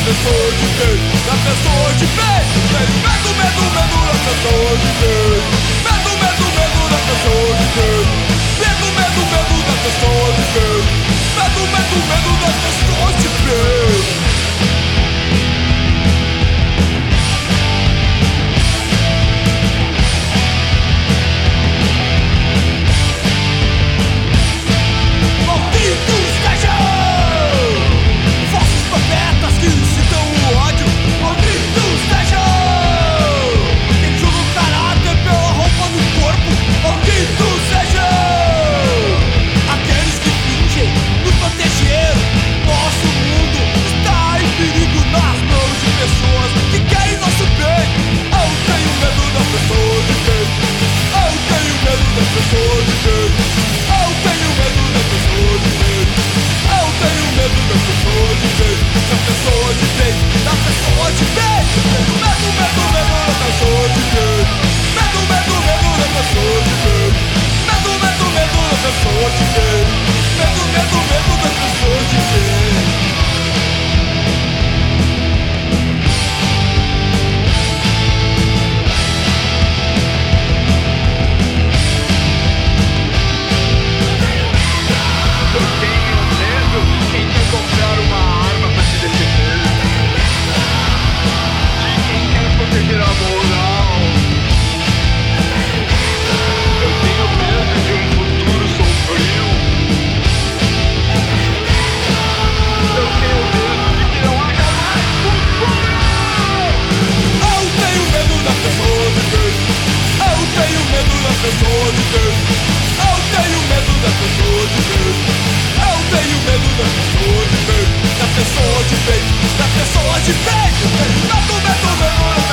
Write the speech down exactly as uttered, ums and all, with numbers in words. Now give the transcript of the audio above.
pessoa de Deus, da pessoa de bem. Medo, medo, medo da pessoa de Deus. Medo, medo, medo da pessoa de Deus. Medo, medo, medo da pessoa de Deus. Medo, medo, medo da pessoa de Deus. Da pessoa de bem, da pessoa de bem. Medo, medo, medo.